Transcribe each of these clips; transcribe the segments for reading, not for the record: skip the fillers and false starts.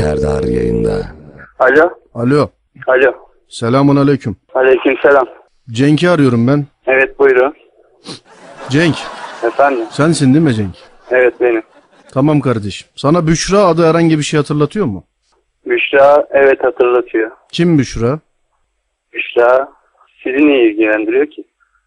Serdar yayında. Alo. Alo. Alo. Selamun aleyküm. Aleykümselam. Cenk'i arıyorum ben. Evet, buyurun. Cenk. Efendim? Sensin değil mi Cenk? Evet, benim. Tamam kardeşim. Sana Büşra adı herhangi bir şey hatırlatıyor mu? Büşra, evet, hatırlatıyor. Kim Büşra? Büşra sizi niye ilgilendiriyor ki?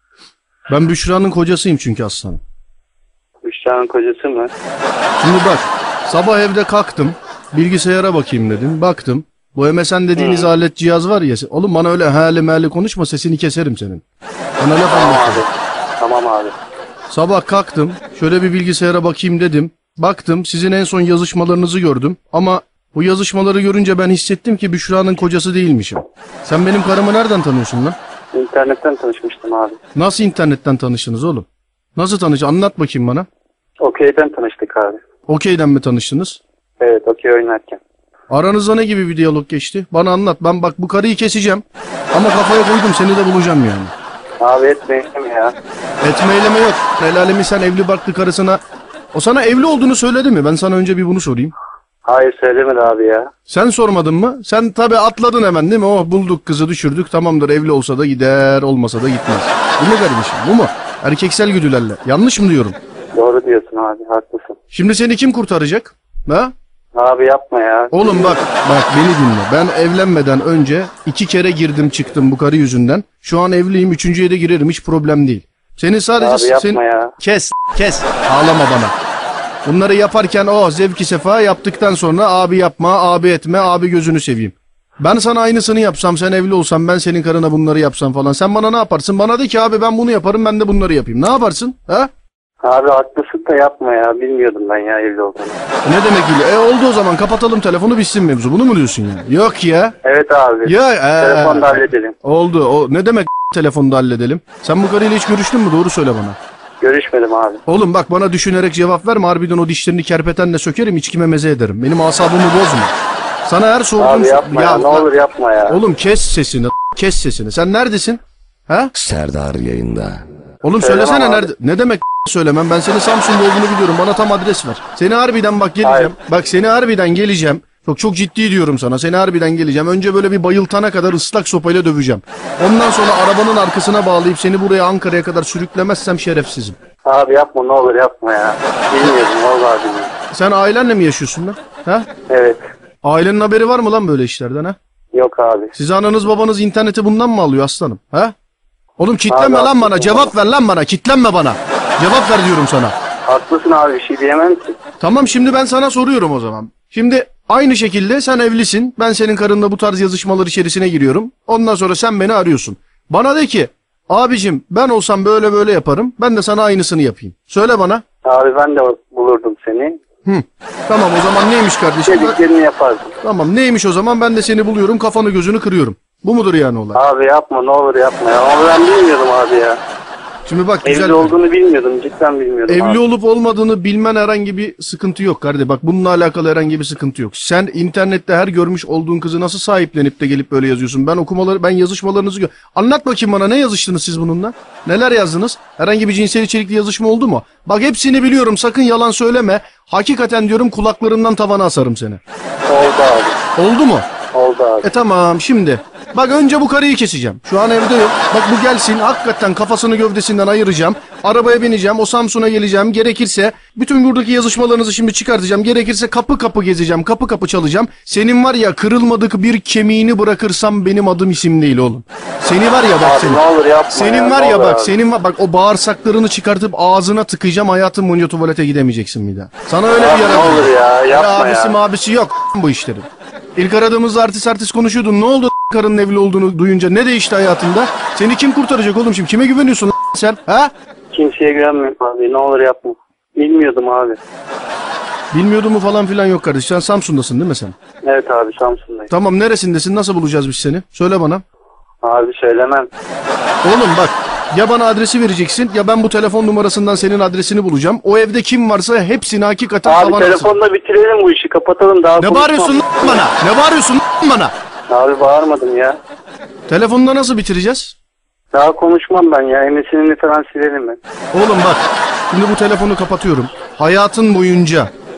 Ben Büşra'nın kocasıyım çünkü aslanım. Büşra'nın kocası mı? Şimdi bak, sabah evde kalktım, bilgisayara bakayım dedim, baktım. Bu MSN dediğiniz alet cihaz var ya, oğlum bana öyle hali mali konuşma, sesini keserim senin. Bana laf Tamam anlatma. abi. Tamam abi. Sabah kalktım, şöyle bir bilgisayara bakayım dedim. Baktım, sizin en son yazışmalarınızı gördüm ama bu yazışmaları görünce ben hissettim ki Büşra'nın kocası değilmişim. Sen benim karımı nereden tanıyorsun lan? İnternetten tanışmıştım abi. Nasıl internetten tanıştınız oğlum? Nasıl anlat bakayım bana. Okey'den tanıştık abi. Okey'den mi tanıştınız? Evet, okey oynarken. Aranızda ne gibi bir diyalog geçti? Bana anlat. Ben bak bu karıyı keseceğim. Ama kafaya koydum, seni de bulacağım yani. Abi etmeyin ya. Etmeyleme yok. El alemi sen evli barklı karısına... O sana evli olduğunu söyledi mi? Ben sana önce bir bunu sorayım. Hayır, söylemedi abi ya. Sen sormadın mı? Sen tabii atladın hemen değil mi? Oh, bulduk kızı, düşürdük, tamamdır, evli olsa da gider, olmasa da gitmez. Bu mu kardeşim? Bu mu? Erkeksel güdülerle. Yanlış mı diyorum? Doğru diyorsun abi, haklısın. Şimdi seni kim kurtaracak? Ha? Abi yapma ya. Oğlum bak beni dinle. Ben evlenmeden önce 2 kere girdim çıktım bu karı yüzünden. Şu an evliyim, 3.'ye de girerim, hiç problem değil. Senin sadece... Abi yapma ya. Kes. Ağlama bana. Bunları yaparken zevki sefa, yaptıktan sonra abi yapma, abi etme, abi gözünü seveyim. Ben sana aynısını yapsam, sen evli olsan, ben senin karına bunları yapsam falan. Sen bana ne yaparsın? Bana de ki abi ben bunu yaparım, ben de bunları yapayım. Ne yaparsın? Ha? Abi haklısın da yapma ya. Bilmiyordum ben ya evli olduğunu. Ne demek öyle? Oldu o zaman, kapatalım telefonu, bitsin mevzu. Bunu mu diyorsun ya? Yok ya. Evet abi. Ya Telefonda halledelim. Oldu. Ne demek telefonda halledelim? Sen bu karıyla hiç görüştün mü? Doğru söyle bana. Görüşmedim abi. Oğlum bak, bana düşünerek cevap verme. Harbiden o dişlerini kerpetenle sökerim, içkime meze ederim. Benim asabımı bozma. Sana her sorduğum... Abi yapma ya, ne olur yapma ya. Oğlum kes sesini. Sen neredesin? Ha? Serdar yayında. Oğlum Söylemem söylesene abi. nerede? Ne demek söylemem? Ben senin Samsun'da olduğunu biliyorum. Bana tam adres ver. Seni harbiden bak geleceğim. Hayır. Bak seni harbiden geleceğim. Çok ciddi diyorum sana. Seni harbiden geleceğim. Önce böyle bir bayıltana kadar ıslak sopayla döveceğim. Ondan sonra arabanın arkasına bağlayıp seni buraya, Ankara'ya kadar sürüklemezsem şerefsizim. Abi yapma, ne olur yapma ya. Bilmiyordum vallahi bilmiyorum. Sen ailenle mi yaşıyorsun lan? Ha? Evet. Ailenin haberi var mı lan böyle işlerden ha? Yok abi. Size ananız babanız interneti bundan mı alıyor aslanım? Ha? Oğlum kitlenme Abi, lan bana. haklısın. Cevap ver lan bana. Kitlenme bana. Cevap ver diyorum sana. Haklısın abi, bir şey diyemem ki. Tamam, şimdi ben sana soruyorum o zaman. Şimdi aynı şekilde sen evlisin. Ben senin karınla bu tarz yazışmalar içerisine giriyorum. Ondan sonra sen beni arıyorsun. Bana de ki abicim ben olsam böyle böyle yaparım. Ben de sana aynısını yapayım. Söyle bana. Abi ben de bulurdum seni. Tamam, o zaman neymiş kardeşim? Dediklerini yapardım. Tamam, neymiş o zaman? Ben de seni buluyorum, kafanı gözünü kırıyorum. Bu mudur yani olay? Abi yapma, ne olur yapma ya. Ama ben bilmiyordum abi ya. Şimdi bak güzel. Evli olduğunu bilmiyordum. Cidden bilmiyordum Evli abi. olup olmadığını bilmen herhangi bir sıkıntı yok kardeşim. Bak bununla alakalı herhangi bir sıkıntı yok. Sen internette her görmüş olduğun kızı nasıl sahiplenip de gelip böyle yazıyorsun? Ben yazışmalarınızı Anlat bakayım bana, ne yazıştınız siz bununla? Neler yazdınız? Herhangi bir cinsel içerikli yazışma oldu mu? Bak hepsini biliyorum, sakın yalan söyleme. Hakikaten diyorum, kulaklarından tavana asarım seni. Oldu abi. Oldu mu? Oldu abi. Tamam, şimdi. Bak önce bu karıyı keseceğim. Şu an evde yok. Bak bu gelsin, hakikaten kafasını gövdesinden ayıracağım. Arabaya bineceğim, o Samsun'a geleceğim. Gerekirse bütün buradaki yazışmalarınızı şimdi çıkartacağım. Gerekirse kapı kapı gezeceğim, kapı kapı çalacağım. Senin var ya, kırılmadık bir kemiğini bırakırsam benim adım isim değil oğlum. Seni var ya bak Abi senin. ne olur yapma Senin ya, var ne ya olur bak, abi. senin var bak, o bağırsaklarını çıkartıp ağzına tıkayacağım. Hayatın boyunca tuvalete gidemeyeceksin bir daha. Sana öyle Abi bir yara. ne olur ya, yapma abisi ya. mabisi yok bu işlerin. İlk aradığımızda artist konuşuyordun. Ne oldu karının evli olduğunu duyunca? Ne değişti hayatında? Seni kim kurtaracak oğlum şimdi? Kime güveniyorsun sen? Ha? Kimseye güvenmiyorum abi. Ne olur yapma. Bilmiyordum abi. Bilmiyordun mu falan filan yok kardeş. Sen Samsun'dasın değil mi sen? Evet abi, Samsun'dayım. Tamam, neresindesin? Nasıl bulacağız biz seni? Söyle bana. Abi söylemem. Oğlum bak, ya bana adresi vereceksin ya ben bu telefon numarasından senin adresini bulacağım. O evde kim varsa hepsini hakikaten Abi tavana asın. telefonla bitirelim bu işi. Kapatalım daha. Ne bağırıyorsun lan bana? Ne bağırıyorsun lan bana? Abi bağırmadım ya. Telefonda nasıl bitireceğiz? Daha konuşmam ben ya. MS'ini falan silerim ben. Oğlum bak, şimdi bu telefonu kapatıyorum. Hayatın boyunca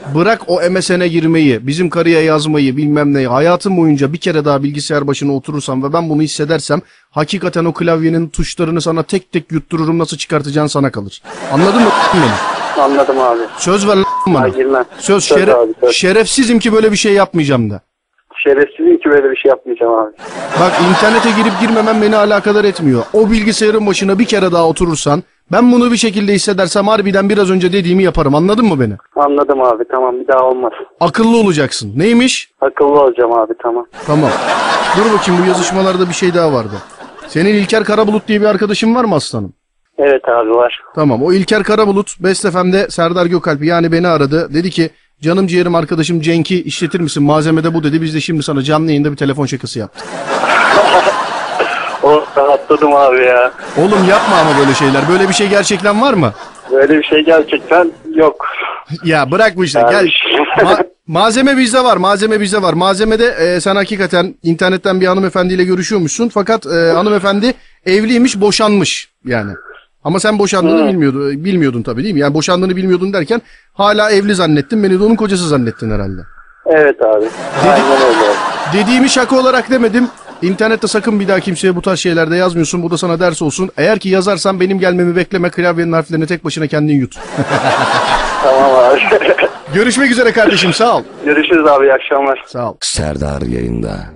Bırak o MSN'e girmeyi, bizim karıya yazmayı, bilmem neyi. Hayatım boyunca bir kere daha bilgisayar başına oturursam ve ben bunu hissedersem hakikaten o klavyenin tuşlarını sana tek tek yuttururum, nasıl çıkartacağın sana kalır. Anladın mı beni? Anladım abi. Söz ver lan bana. Ha, girmem. Söz, abi, söz. şerefsizim ki böyle bir şey yapmayacağım da. Şerefsizim ki böyle bir şey yapmayacağım abi. Bak, internete girip girmemem beni alakadar etmiyor. O bilgisayarın başına bir kere daha oturursan, ben bunu bir şekilde hissedersem harbiden biraz önce dediğimi yaparım. Anladın mı beni? Anladım abi, tamam, bir daha olmaz. Akıllı olacaksın. Neymiş? Akıllı olacağım abi, tamam. Tamam. Dur bakayım, bu yazışmalarda bir şey daha vardı. Senin İlker Karabulut diye bir arkadaşın var mı aslanım? Evet abi, var. Tamam, o İlker Karabulut Best FM'de Serdar Gökalp yani beni aradı. Dedi ki canım ciğerim arkadaşım Cenk'i işletir misin? Malzemede bu dedi. Biz de şimdi sana canlı yayında bir telefon şakası yaptık. O rahatladım abi ya. Oğlum yapma ama böyle şeyler. Böyle bir şey gerçekten var mı? Böyle bir şey gerçekten yok. Ya bırak bu işleri. Gel. Malzeme bizde var. Malzeme bizde var. Malzemede sen hakikaten internetten bir hanımefendiyle görüşüyormuşsun. Fakat hanımefendi evliymiş, boşanmış yani. Ama sen boşandığını bilmiyordun tabii, değil mi? Yani boşandığını bilmiyordun derken hala evli zannettin. Beni de onun kocası zannettin herhalde. Evet abi. Aynen öyle. Dediğimi şaka olarak demedim. İnternette sakın bir daha kimseye bu tarz şeylerde yazmıyorsun. Bu da sana ders olsun. Eğer ki yazarsan benim gelmemi bekleme. Klavyenin harflerini tek başına kendin yut. Tamam abi. Görüşmek üzere kardeşim, sağ ol. Görüşürüz abi, iyi akşamlar. Sağ ol. Serdar yayında.